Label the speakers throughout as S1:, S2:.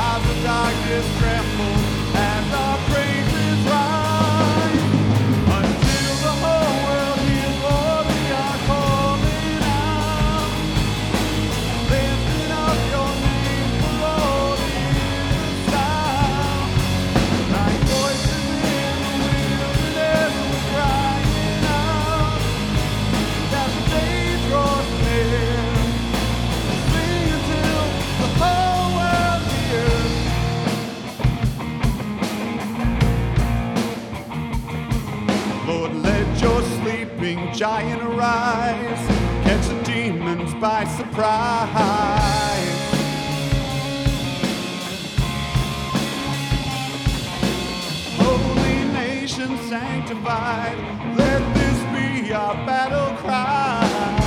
S1: powers of darkness tremble as our praises rise. Until the whole world hears, Lord, we are calling out, lifting up your name for all the earth sound. Like voices in the wilderness, we're crying out, that the day draws near. Sing until the whole world hears. Lord, let your sleeping giant arise, catch the demons by surprise. Holy nation sanctified, let this be our battle cry.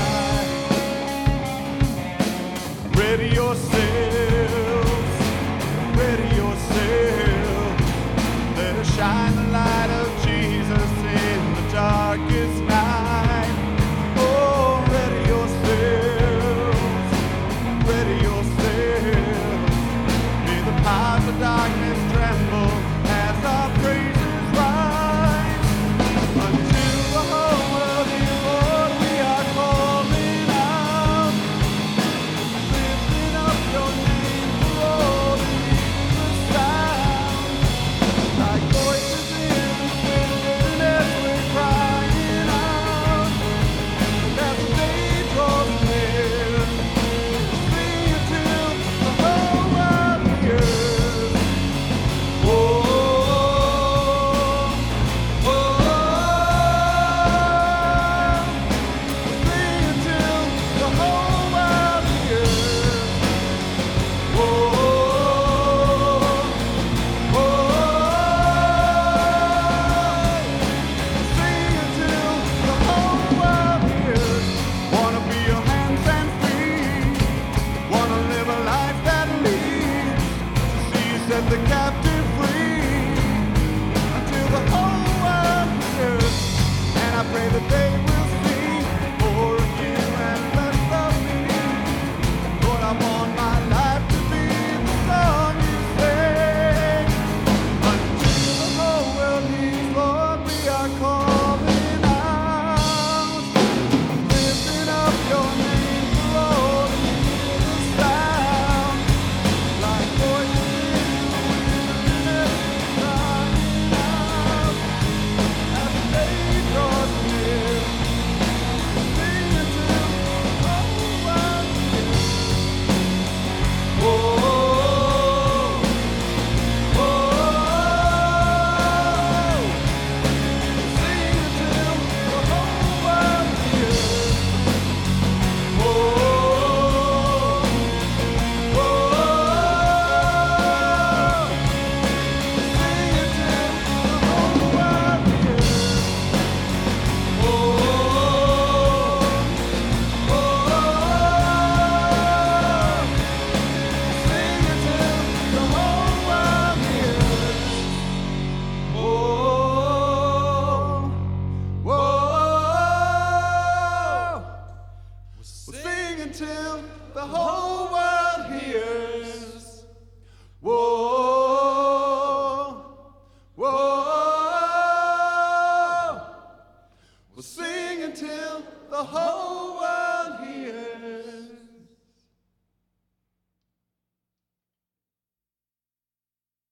S1: Ready yourselves, ready yourselves. Let us shine the light of Jesus in the darkest night. Oh, ready yourselves, ready yourselves. May the powers of darkness tremble as our praises rise. Until the whole world hears, Lord, we are calling out, lifting up your name for all the earth sound. Like voices in the wilderness, we're crying out, that the day draws near. Sing until the whole world hears. Oh, oh, oh. Sing until the whole world hears. Oh, oh, oh. Sing until the whole world hears. Wanna be your hands and feet. Wanna live a life that leads to see you set the captive free. Until the whole world hears. And I pray that they will see more of you and less of me. Lord, I want my life to be the song you sing. Until the whole world hears, Lord, we are calling out, lifting up your name for all the earth sound. Like voices in the wilderness, crying out, as the day draws near. Sing until the whole world hears. Oh, oh, oh. Sing until the whole world hears. Oh, oh, oh. Sing until the whole world hears. Oh, oh, oh. Sing until the whole world hears. Oh, whoa. We'll sing until the whole world hears. Whoa, whoa. We'll sing until the whole world